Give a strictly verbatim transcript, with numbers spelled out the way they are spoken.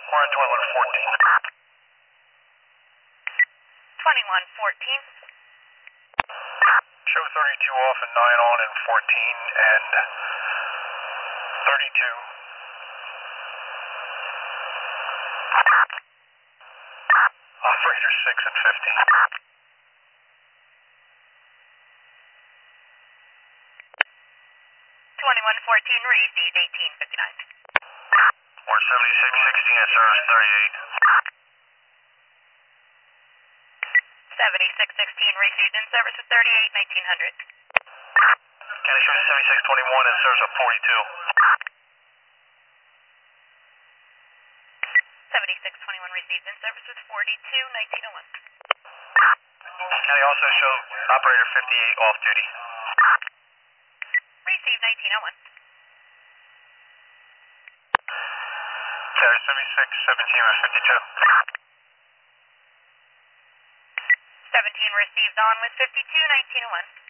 We're at twenty-one fourteen. twenty-one fourteen. Show thirty-two off and nine on and fourteen and thirty-two. Operator six and fifty. twenty-one fourteen, received eighteen fifty-nine. We're seventy-six sixteen at service thirty-eight. seventy-six sixteen, received in service at thirty-eight nineteen hundred. County show seventy-six twenty-one and service at forty-two. seventy-six twenty-one, received in service at forty-two nineteen oh one. County also show operator fifty-eight off duty. Received nineteen oh one. County seventy-six seventeen at fifty-two. seventeen received on with fifty-two nineteen oh one.